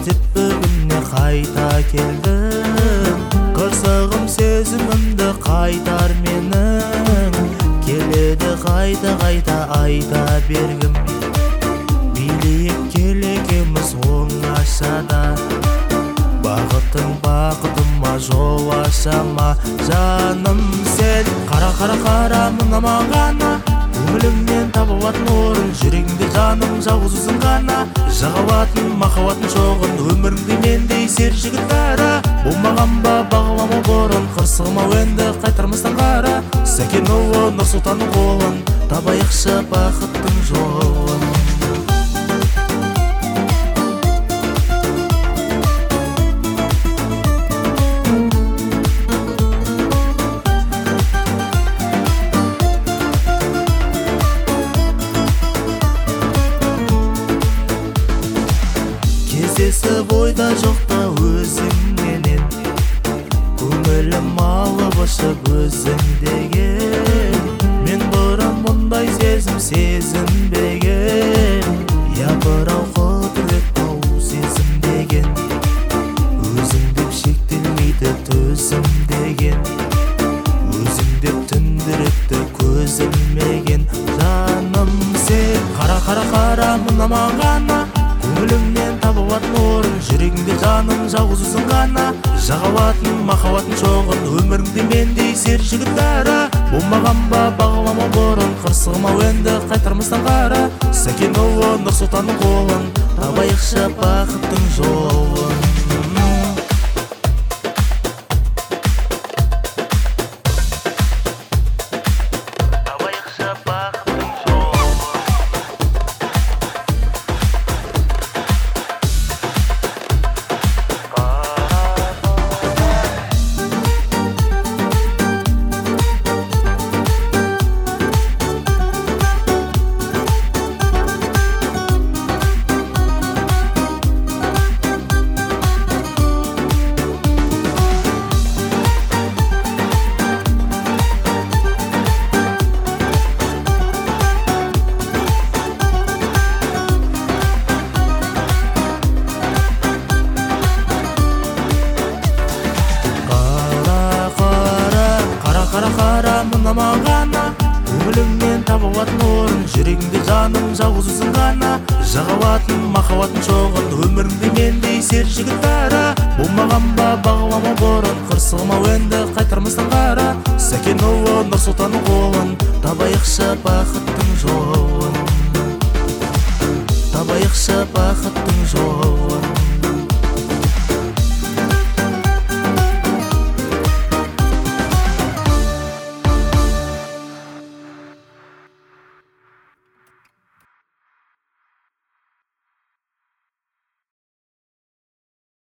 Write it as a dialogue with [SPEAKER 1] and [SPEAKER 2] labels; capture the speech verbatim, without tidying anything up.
[SPEAKER 1] іздеп бүгінне қайта келдім. Қырсығым сезімімді қайтар менің, келеді қайта қайта айта бергім. Билейік келекеміз оңашада, бақытың бақытыма жол ашама. Жаным сен қара қара қара мына мағана, көңіліңнен табылатын орын, жүрегіңде жаным жалғыз өзің ғана. Жағалатын махаббатын жоғын, өміріңде мендей сер жігіт бәрі. Болмаған ба бағалама бұрын, қырсығыма енді қайтармастан қара. Сәкен ұлы Нұрсұлтанның қолын, табайықшы бақыттың жолын. Кездесіп ойда жоқта өзіңменен, көңілім алып ұшып өзіңдеген. Мен бұрын мұндай сезім сезінбеген, япырау құдірет ау сезімдеген. Өзің деп шектелмейді төзім деген, өзің деп түндіретті көзілмеген. Жаным сен қара қара қара мына мағана, көңіліңнен табылатын орын, жүрегіңде жаным жалғыз өзің ғана. Жағалатын махаббатын жоғын, өміріңде мендей сер жігіт бәрі. Болмаған ба бағалама бұрын, қырсығыма енді қайтармастан қара. Сәкен ұлы Нұрсұлтанның қолын, табайықшы бақыттың жолын. Қара мына мағана, көңіліңнен табылатын орын, жүрегіңде жаным жалғыз өзің ғана. Жағалатын махаббатын жоғын, өміріңде мендей сер жігіт бәрі. Болмаған ба бағалама бұрын, қырсығыма енді қайтармастан қара. Сәкен ұлы Нұрсұлтанның қолын, табайықшы бақыттың жолын, табайықшы бақыт